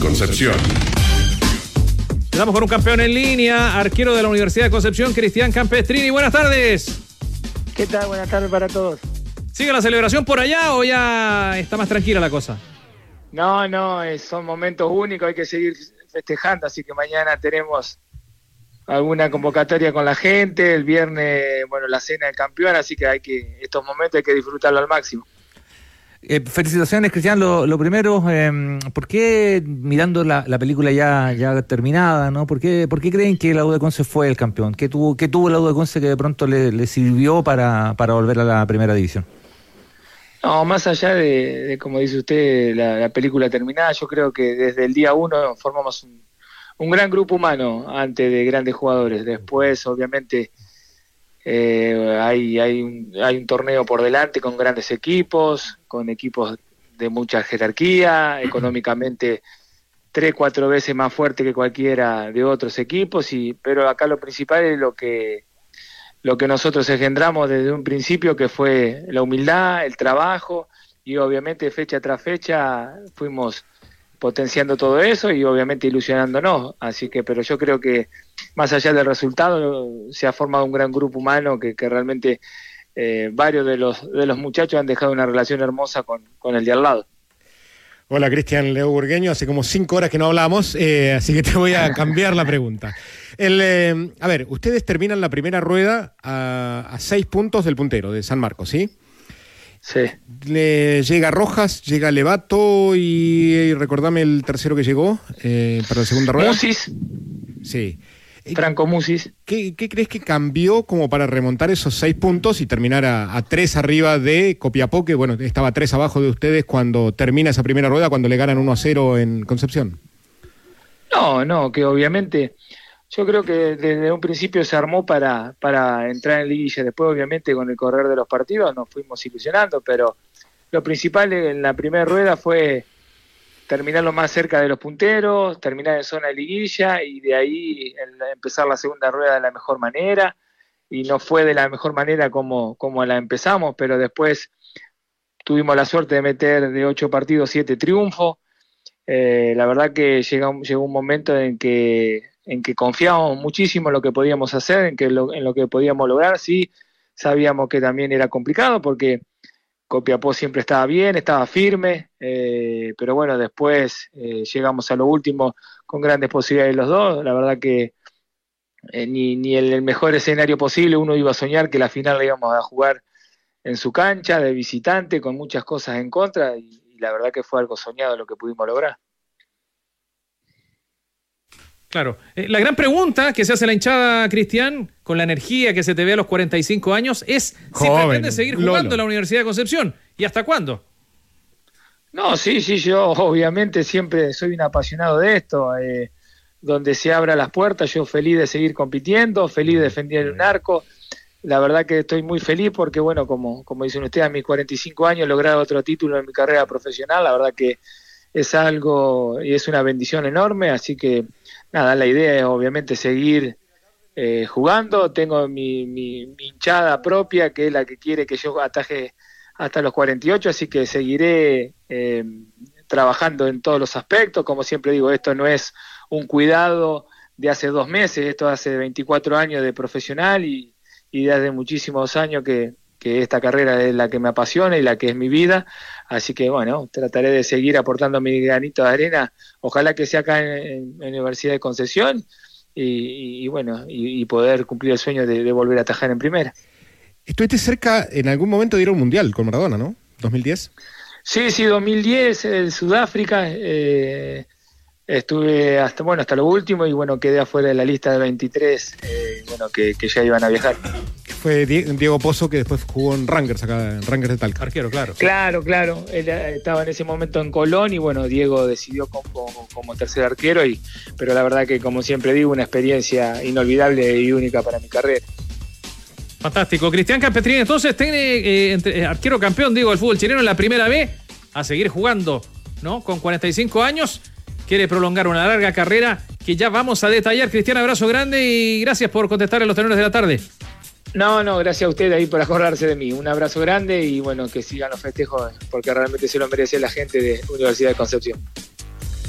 Concepción. Estamos con un campeón en línea, arquero de la Universidad de Concepción, Cristian Campestrini. Buenas tardes. ¿Qué tal? Buenas tardes para todos. ¿Sigue la celebración por allá o ya está más tranquila la cosa? No, son momentos únicos, hay que seguir festejando, así que mañana tenemos alguna convocatoria con la gente, el viernes, la cena del campeón, así que estos momentos hay que disfrutarlo al máximo. Felicitaciones, Cristian. Lo primero, ¿por qué, mirando la película ya terminada, ¿no? ¿Por qué creen que la U de Conce fue el campeón? ¿Qué tuvo la U de Conce que de pronto le sirvió para volver a la primera división? No, más allá de como dice usted, la película terminada, yo creo que desde el día 1 formamos un gran grupo humano antes de grandes jugadores. Después, obviamente, hay un torneo por delante con grandes equipos, con equipos de mucha jerarquía, económicamente 3-4 veces más fuerte que cualquiera de otros equipos, pero acá lo principal es lo que nosotros engendramos desde un principio, que fue la humildad, el trabajo, y obviamente fecha tras fecha fuimos potenciando todo eso y obviamente ilusionándonos. Así que, pero yo creo que más allá del resultado se ha formado un gran grupo humano que realmente varios de los muchachos han dejado una relación hermosa con el de al lado. Hola, Cristian, Leo Burgueño. Hace como 5 horas que no hablamos, así que te voy a cambiar la pregunta. A ver, ustedes terminan la primera rueda a 6 puntos del puntero, de San Marcos, ¿sí? Sí. Le llega Rojas, llega Levato y recordame el tercero que llegó para la segunda rueda. Musis. Sí. Franco Musis. ¿Qué crees que cambió como para remontar esos 6 puntos y terminar a 3 arriba de Copiapó, que estaba 3 abajo de ustedes cuando termina esa primera rueda, cuando le ganan 1-0 en Concepción? No, que obviamente yo creo que desde un principio se armó para entrar en liguilla. Después, obviamente, con el correr de los partidos nos fuimos ilusionando, pero lo principal en la primera rueda fue terminar lo más cerca de los punteros, terminar en zona de liguilla y de ahí empezar la segunda rueda de la mejor manera. Y no fue de la mejor manera como la empezamos, pero después tuvimos la suerte de meter de 8 partidos 7 triunfos. La verdad que llegó un momento en que confiábamos muchísimo en lo que podíamos hacer, en lo que podíamos lograr. Sí, sabíamos que también era complicado porque Copiapó siempre estaba bien, estaba firme, pero bueno, después llegamos a lo último con grandes posibilidades los dos. La verdad que ni en el mejor escenario posible uno iba a soñar que la final la íbamos a jugar en su cancha, de visitante, con muchas cosas en contra, y la verdad que fue algo soñado lo que pudimos lograr. Claro. La gran pregunta que se hace la hinchada, Cristian, con la energía que se te ve a los 45 años, es si pretende seguir jugando en la Universidad de Concepción. ¿Y hasta cuándo? No, sí, yo obviamente siempre soy un apasionado de esto. Donde se abran las puertas, yo feliz de seguir compitiendo, feliz de defender un arco. La verdad que estoy muy feliz porque, como dicen ustedes, a mis 45 años he logrado otro título en mi carrera profesional. La verdad que es algo y es una bendición enorme, así que nada, la idea es obviamente seguir jugando. Tengo mi hinchada propia, que es la que quiere que yo ataje hasta los 48, así que seguiré trabajando en todos los aspectos. Como siempre digo, esto no es un cuidado de hace 2 meses, esto hace 24 años de profesional y desde muchísimos años que esta carrera es la que me apasiona y la que es mi vida, así que trataré de seguir aportando mi granito de arena, ojalá que sea acá en la Universidad de Concepción y poder cumplir el sueño de volver a atajar en primera. Estuviste cerca en algún momento de ir a un mundial con Maradona, ¿no? ¿2010? Sí, 2010 en Sudáfrica, estuve hasta lo último y quedé afuera de la lista de 23 que ya iban a viajar. Fue Diego Pozo, que después jugó en Rangers, acá en Rangers de Talca. Arquero, claro. Claro. Él estaba en ese momento en Colón y Diego decidió como tercer arquero, pero la verdad que, como siempre digo, una experiencia inolvidable y única para mi carrera. Fantástico. Cristian Campestrini, entonces, tiene arquero campeón, del fútbol chileno en la primera B, a seguir jugando, ¿no? Con 45 años, quiere prolongar una larga carrera que ya vamos a detallar. Cristian, abrazo grande y gracias por contestar en los tenores de la tarde. No, gracias a usted ahí por acordarse de mí. Un abrazo grande y que sigan los festejos porque realmente se lo merece la gente de Universidad de Concepción.